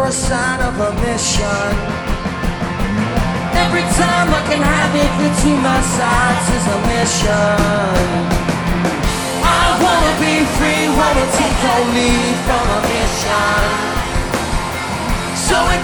for a sign of a mission. Every time I can have it between my sides is a mission. I wanna be free, wanna take no leave from a mission. So it